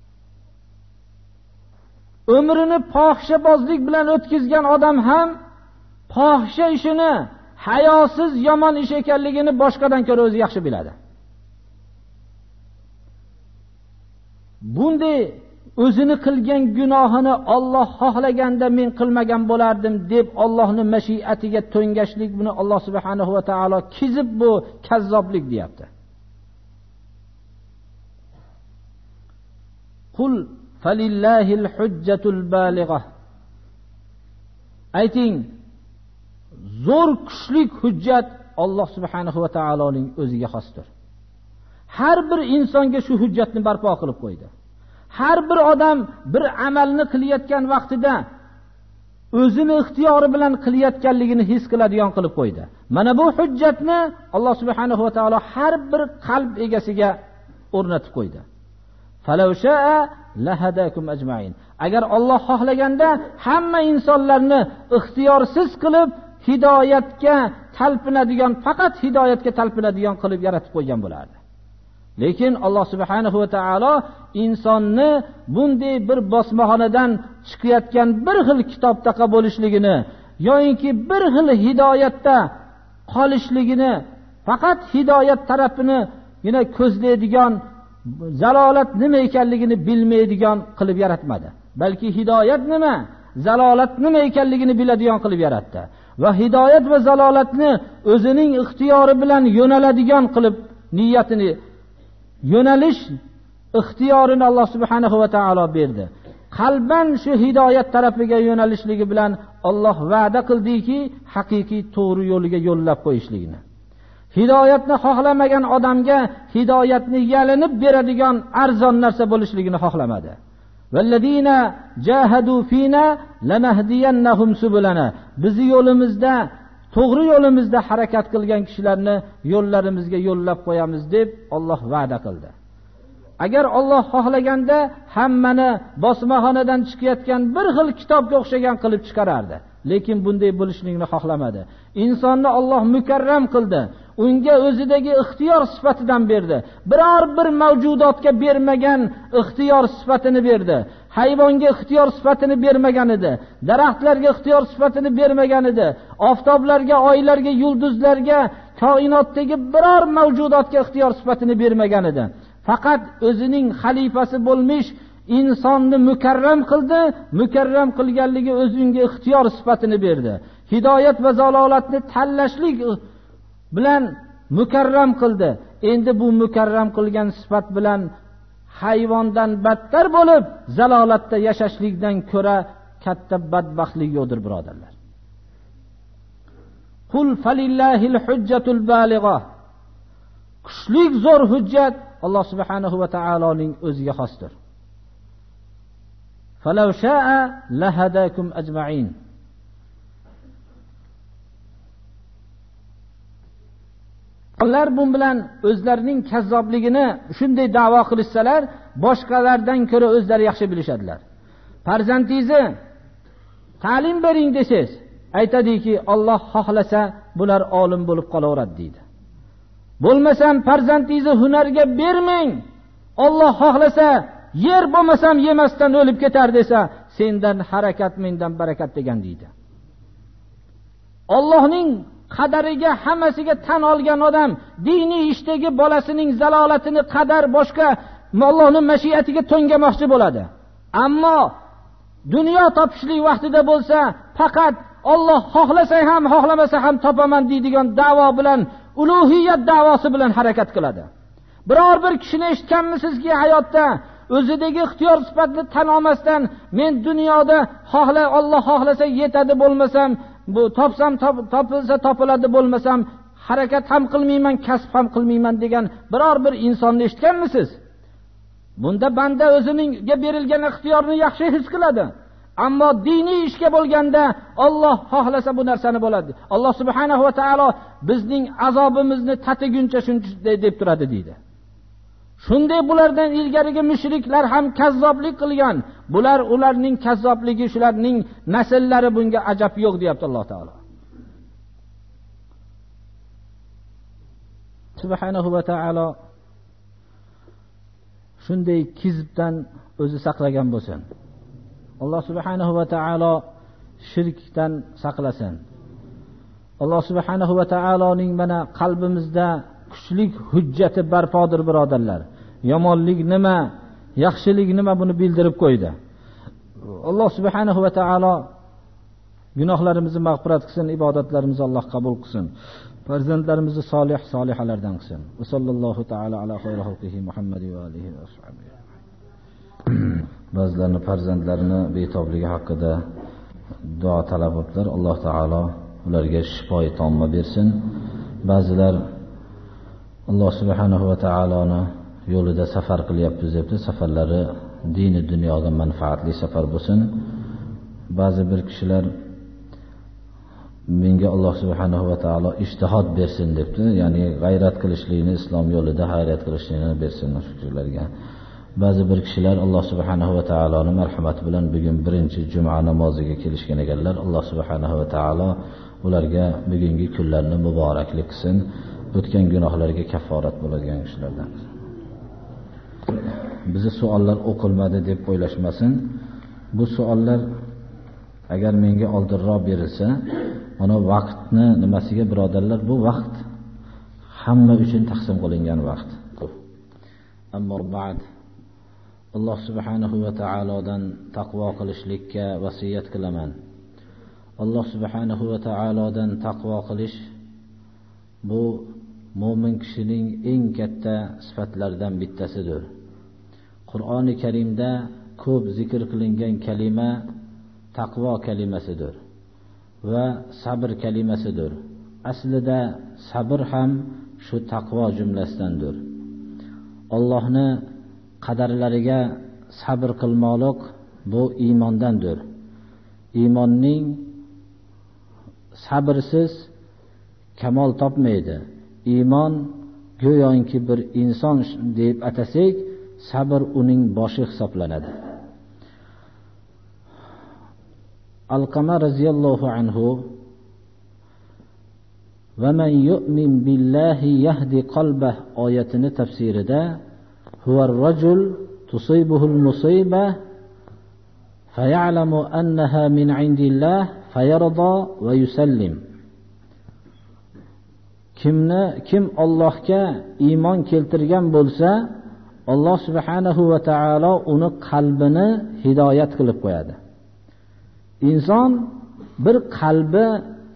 Umrini fohishabozlik bilan o'tkazgan odam ham fohisha ishini, hayosiz yomon ish ekanligini boshqadan ko'ra o'zi yaxshi biladi. Bunday o'zini qilgan gunohini Alloh xohlaganda men qilmagan bo'lardim deb Allohning mashiatiga to'ngashlik, buni Alloh subhanahu va taolo kizib, bu kazzoblik deyapti. Qul falillahil hujjatul baligha. Ayting, zo'r kuchlik hujjat Alloh subhanahu va taoloning o'ziga xosdir. Har bir insonga shu hujjatni barpo qilib qo'ydi. Har bir odam bir amalni qilayotgan vaqtida o'zini ixtiyori bilan qilayotganligini his qiladigan qilib qo'ydi. Mana bu hujjatni Alloh subhanahu va taolo har bir qalb egasiga o'rnatib qo'ydi. Falau sha'a lahadakum ajma'in. Agar Alloh xohlaganda hamma insonlarni ixtiyorsiz qilib hidoyatga talpinadigan, faqat hidoyatga talpinadigan qilib yaratib qo'ygan bo'lardi. Lekin Alloh subhanahu va taolo insonni bunday bir bosmaxonadan chiqayotgan bir xil kitobdaqa bo'lishligini yoki bir xil hidoyatda qolishligini, faqat hidoyat tarafini yana ko'zlaydigan, zalolat nima ekanligini bilmaydigan qilib yaratmadi. Balki hidoyat nima, zalolat nima ekanligini biladigan qilib yaratdi. Va hidoyat va zalolatni o'zining ixtiyori bilan yo'naladigan qilib niyatini, yo'nalish ixtiyorini Alloh subhanahu va taolo berdi. Qalban shu hidoyat tarafiga yo'nalishligi bilan Alloh va'da qildiki, haqiqiy to'g'ri yo'liga yo'llab qo'yishligini. Hidoyatni xohlamagan odamga hidoyatni yalinib beradigan arzon narsa bo'lishligini xohlamadi. Vallazina jahadu fina lanahdiyannahum subulana. Bizi yo'limizda, to'g'ri yo'limizda harakat qilgan kishilarni yo'llarimizga yo'llab qo'yamiz deb Alloh va'da qildi. Agar Alloh xohlaganda hammani bosmaxonadan chiqayotgan bir xil kitobga o'xshagan qilib chiqarardi. Lekin bunday bo'lishligini xohlamadi. Insonni Alloh mukarram qildi. Unga o'zidagi ixtiyor sifatidan berdi. Biror bir mavjudotga bermagan ixtiyor sifatini berdi. Hayvonga ixtiyor sifatini bermagan edi. Daraxtlarga ixtiyor sifatini bermagan edi. Oftoblarga, oylarga, yulduzlarga, koinotdagi biror mavjudotga ixtiyor sifatini bermagan edi. Faqat o'zining xalifasi bo'lmish insonni mukarram qildi. Mukarram qilganligi o'ziga ixtiyor sifatini berdi. Hidoyat va zalolatni tanlashlik bilan mukarram qildi. Endi bu mukarram qilgan sifat bilan hayvondan battar bo'lib zalolatda yashashlikdan ko'ra katta badbaxtlik yo'qdir, birodarlar. Qul falillahil hujjatul baligha. Kuchlik zo'r hujjat Alloh subhanahu va taoloning o'ziga xosdir. Falau sha'a lahadakum ajma'in. Ular bu bilan o'zlarining kazzobligini shunday da'vo qilishsalar, boshqalardan ko'ra o'zlari yaxshi bilishadilar. Farzandingizni ta'lim bering desiz, aytadiki, Alloh xohlasa bular olim bo'lib qolaveradi deydi. Bo'lmasam farzandingizni hunarga bermang, Alloh xohlasa yer bo'lmasam yemasdan o'lib ketar desa, sendan harakat, mendan barakat degan deydi. Allohning qadariga hammasiga tan olgan odam diniy ishdagi bolasining zalolatini qadar boshqa Allohning mashiatiga to'ngamoqchi bo'ladi. Ammo dunyo topishlik vaqtida bo'lsa, faqat Alloh xohlasa ham xohlamasa ham topaman deydigan da'vo bilan, ulug'iyat da'vosi bilan harakat qiladi. Biror bir kishini eshitganmisizki, hayotda o'zidagi ixtiyor sifatini tan olmasdan, men dunyoda xohla Alloh xohlasa yetadi, bo'lmasam bu topsam top, topilsa topiladi, bo'lmasam harakat ham qilmayman, kasb ham qilmayman degan biror bir insonni eshitganmisiz? Bunda banda o'zininga berilgan ixtiyorni yaxshi his qiladi. Ammo diniy ishga bo'lganda Alloh xohlasa bu narsani bo'ladi. Alloh subhanahu va taolo bizning azobimizni tatiguncha shunday deb turadi deydi. Shunday bulardan ilgarigi mushriklar ham kazzoblik qilgan. Bular ularning kazzobligi, shularning nasllari bunga ajab yo'q deyapti Alloh taolo. Subhanahu va taolo shunday kizbdan o'zi saqlagan bo'lsin. Alloh subhanahu va taolo shirkdan saqlasin. Alloh subhanahu va taoloning mana qalbimizda kuchlik hujjati barpodir birodarlar. Yomonlik nima, yaxshilik nima buni bildirib qo'ydi. Alloh subhanahu va taolo gunohlarimizni mag'firat qilsin, ibodatlarimizni Alloh qabul qilsin. Farzandlarimizni solih solihalardan qilsin. Va sallallohu taala ala xayri xalqihi Muhammad va alihi va ashabihi. Ba'zilarning farzandlarini betobligi haqida duo talab qildilar. Alloh taolo ularga shifoi tomma bersin. Ba'zilar Alloh subhanahu va taoloni yo'lida safar qilyapmiz debdi. Safarlari dini dunyoga manfaatli safar bo'lsin. Ba'zi bir kishilar menga Alloh subhanahu va taolo ijtihod bersin debdi. Ya'ni g'ayrat qilishlikni, islom yo'lida g'ayrat qilishlikni bersin shu kishilarga. Ba'zi bir kishilar Alloh subhanahu va taoloning marhamati bilan bugun birinchi juma namoziga kelishgan ekanlar. Alloh subhanahu va taolo ularga bugungi kunlarni muboraklik qilsin. O'tgan gunohlarga kafforat bo'ladigan kishilardan. Bizi savollar o'qilmadi deb o'ylashmasin. Bu savollar agar menga oldinroq berilsa, mana vaqtni nimasiga birodarlar, bu vaqt hamma uchun taqsim qilingan vaqt. Ammo ba'd Alloh subhanahu va taolodan taqvo qilishlikka vasiyat qilaman. Alloh subhanahu va taolodan taqvo qilish bu mo'min kishining eng katta sifatlaridan bittasidir. Qur'oni Karimda ko'p zikr qilingan kalima taqvo kalimasidir va sabr kalimasidir. Aslida sabr ham shu taqvo jumlasidandir. Allohni qadarlariga sabr qilmoqlik bu iymondandir. Iymonning sabrsiz kamol topmaydi. Iymon go'yoki bir inson deb atasak, sabr uning boshi hisoblanadi. Alqama radhiyallohu anhu va man yu'min billahi yahdi qalbah oyatini tafsirida huvar rajul tusibuhu al-musibah fayalamu annaha min indillah fayarda va yusallim. Kimni kim Allohga iymon keltirgan bo'lsa, Alloh subhanahu va taolo uni qalbini hidoyat qilib qo'yadi. Inson bir qalbi,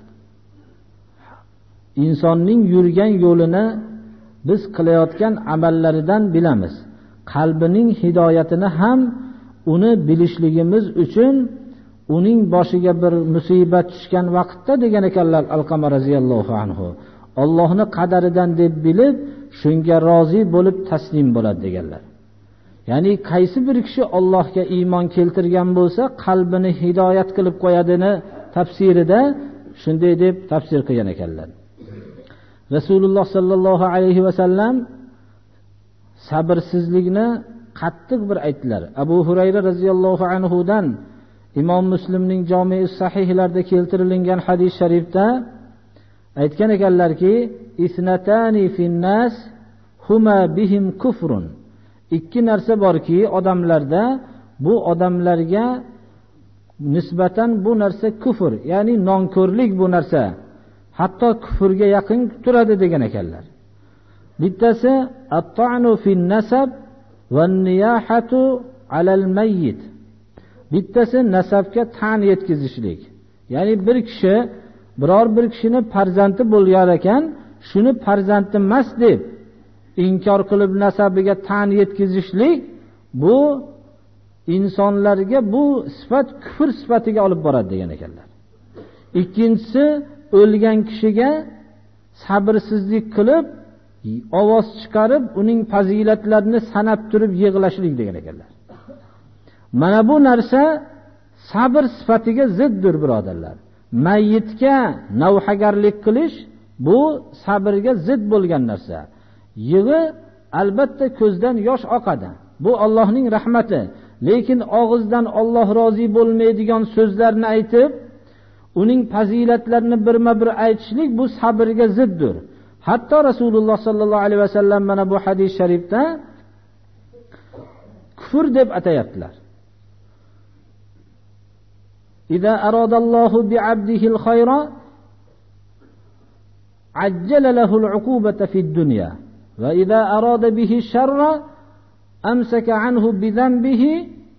insonning yurgan yo'lini biz qilayotgan amallaridan bilamiz. Qalbining hidoyatini ham uni bilishligimiz uchun uning boshiga bir musibat tushgan vaqtda degan ekanlar Alqama radhiyallohu anhu. Allohni qadaridan deb bilib, shunga rozi bo'lib taslim bo'ladi deganlar. Ya'ni qaysi bir kishi Allohga iymon keltirgan bo'lsa, qalbini hidoyat qilib qo'yadini tafsirida shunday deb tafsir qilgan ekanlar. Rasululloh sallallohu alayhi va sallam sabrsizlikni qattiq bir aytdilar. Abu Hurayra radhiyallohu anhu dan Imom Muslimning Jami' sahihlarida keltirilgan hadis sharifda aytgan ekanlarki, isnatani finnas huma bihim kufrun. Ikki narsa borki odamlarda, bu odamlarga nisbatan bu narsa kufr, ya'ni nonko'rlik bu narsa. Hatto kufrga yaqin turadi degan ekanlar. Bittasi at-ta'nu fin nasab va niyahatu alal mayyit. Bittasi nasabga tan yetkazishlik. Ya'ni bir kishi biror bir kishini farzandi bo'lgan ekan, shuni farzandi emas deb inkor qilib nasabiga tan yetkazishlik, bu insonlarga bu sifat kufr sifatiga olib boradi degan ekanlar. Ikkinchisi, o'lgan kishiga sabrsizlik qilib, ovoz chiqarib, uning fazilatlarini sanab turib yig'lashlik degan ekanlar. Mana bu narsa sabr sifatiga ziddir birodarlar. Mayyitga navhagarlik qilish bu sabrga zid bo'lgan narsa. Yig'i albatta ko'zdan yosh oqadi. Bu Allohning rahmati. Lekin og'izdan Alloh rozi bo'lmaydigan so'zlarni aytib, uning fazilatlarini birma-bir aytishlik bu sabrga ziddir. Hatto Rasululloh sallallohu alayhi vasallam mana bu hadis sharifda kufr deb atayaptilar. İza aradallohu bi'abdihi al-khayra ajjala lahu al-uqubata fid dunya va iza arada bihi sharra amsaka anhu bi dhanbihi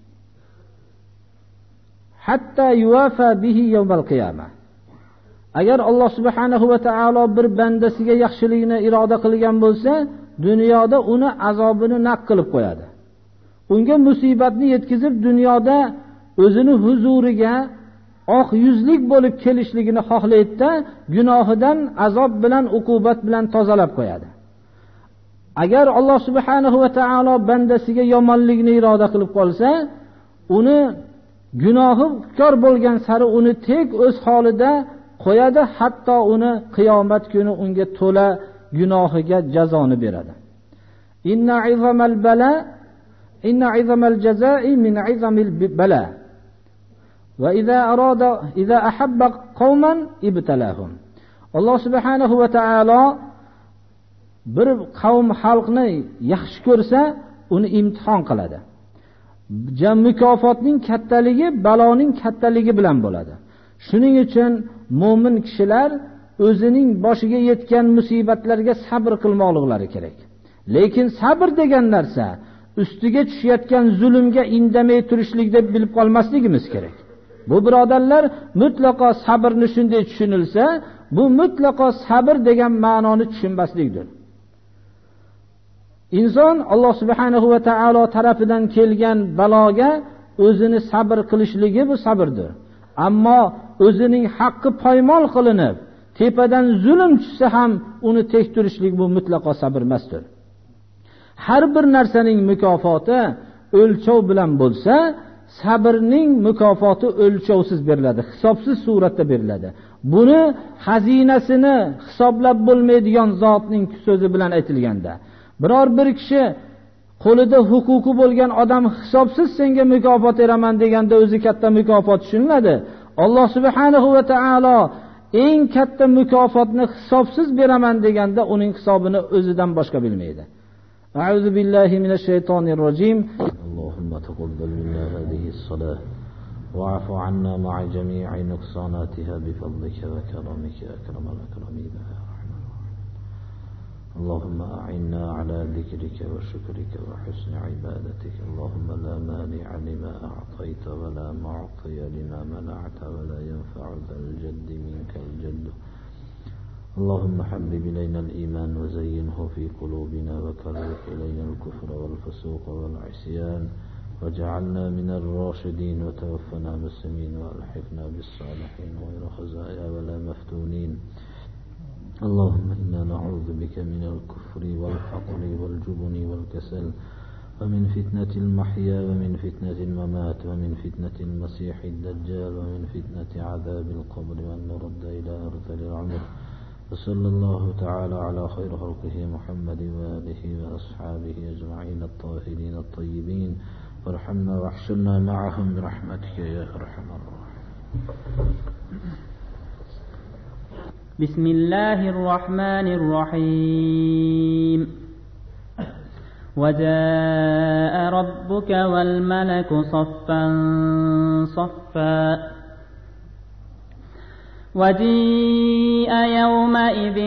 hatta yuwafa bihi yawm al-qiyamah. Agar Alloh subhanahu va taolo bir bandasiga yaxshilikni iroda qilgan bo'lsa, dunyoda uni azobini naq qilib qo'yadi. Unga musibatni yetkazib, dunyoda o'zini huzuriga oq yuzlik bo'lib kelishligini xohlaydi-da, gunohidan azob bilan, uqubat bilan tozalab qo'yadi. Agar Alloh subhanahu va taolo bandasiga yomonlikni iroda qilib qolsa, uni gunohi kor bo'lgan sari uni tek o'z holida qo'yadi, hatto uni qiyomat kuni unga to'la gunohiga jazoni beradi. Inna izamal bala inna izamal jazaa'i min izamil bala va iza arada iza ahabba qauman ibtalahum. Alloh subhanahu va taolo bir qavm xalqni yaxshi ko'rsa, uni imtihon qiladi. Jam mukofotning kattaligi baloning kattaligi bilan bo'ladi. Shuning uchun mu'min kishilar o'zining boshiga yetgan musibatlarga sabr qilmoqliklari kerak. Lekin sabr degan narsa ustiga tushayotgan zulmga indamay turishlik deb bilib qolmasligimiz kerak. Bu birodarlar, mutlaqo sabrni shunday tushunilsa, bu mutlaqo sabr degan ma'noni tushunmaslikdir. Inson Alloh subhanahu va taolo tarafidan kelgan baloga o'zini sabr qilishligi bu sabrdir. Ammo o'zining haqqi poymol qilinib, tepadan zulm tushsa ham uni tek turishlik bu mutlaqo sabr emasdir. Har bir narsaning mukofoti o'lchov bilan bo'lsa, sabrning mukofoti o'lchovsiz beriladi, hisobsiz suratda beriladi. Buni xazinasini hisoblab bo'lmaydigan zotning so'zi bilan aytilganda, biror bir kishi qo'lida huquqi bo'lgan odam hisobsiz senga mukofot beraman deganda o'zi katta mukofot tushuniladi. Alloh subhanahu va taolo eng katta mukofotni hisobsiz beraman deganda uning hisobini o'zidan boshqa bilmaydi. A'udhu billahi minash shaytonir rojim. Allohumma taqabbal minna hadhihi as-salah wa'fu 'anna ma'a jami'i nuqsanatiha bi fadlika wa karamika akramal akramin. اللهم أعنا على ذكرك وشكرك وحسن عبادتك. اللهم لا مانع لما أعطيت ولا معطي لما منعت ولا ينفع ذا الجد منك الجد. اللهم حبب إلينا الإيمان وزينه في قلوبنا وكره إلينا الكفر والفسوق والعصيان وجعلنا من الراشدين وتوفنا مسلمين وألحقنا بالصالحين غير خزايا ولا مفتونين. اللهم إنا نعوذ بك من الكفر والفقر والجبن والكسل ومن فتنة المحيا ومن فتنة الممات ومن فتنة المسيح الدجال ومن فتنة عذاب القبر وأن نرد إلى أرذل العمر. وصلى الله تعالى على خير خلقه محمد وآله وأصحابه أجمعين الطاهرين الطيبين وارحمنا واحشرنا معهم برحمتك يا أرحم الراحمين. بسم الله الرحمن الرحيم. وجاء ربك والملك صفا صفا وجيء يومئذ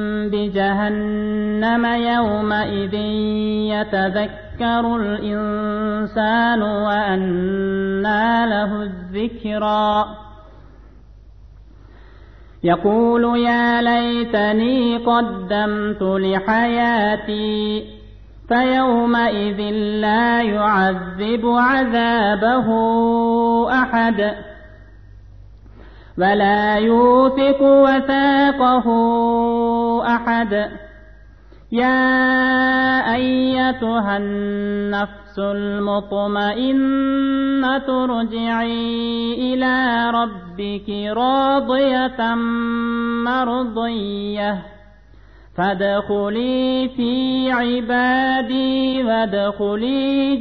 بجهنم يومئذ يتذكر الإنسان وأنى له الذكرى يقول يا ليتني قدمت لحياتي فيومئذ لا يعذب عذابه أحد ولا يوثق وثاقه أحد. يا أيتها النفس المطمئنة ارجعي إلى ربك راضية مرضية فادخلي في عبادي وادخلي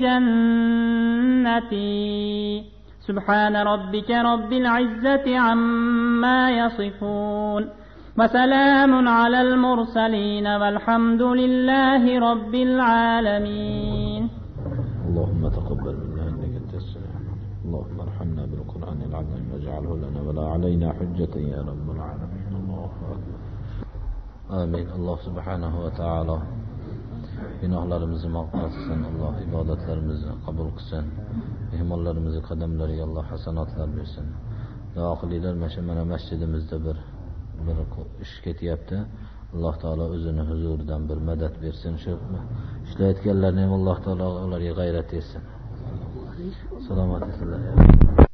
جنتي. سبحان ربك رب العزة عما يصفون وسلام على المرسلين والحمد لله رب العالمين. اللهم تقبل منا إنك أنت السميع العليم. اللهم ارحمنا بالقرآن العظيم واجعله لنا ولا علينا حجة يا رب العالمين. الله أكبر. آمين. الله سبحانه وتعالى günahlarımızı mağfiret etsin. Allah ibadetlerimizi kabul kılsın. Mehmonlarımızı qadamlariga Allah hasanatlar bersin. Duo qilinglar, mana masjidimizda bir bir ish ketyapti. Alloh taolo o'zini huzuridan bir madad bersin. Shu ishlayotganlarni ham Alloh taolo ularga g'ayrat etsin. Salomat bo'linglar.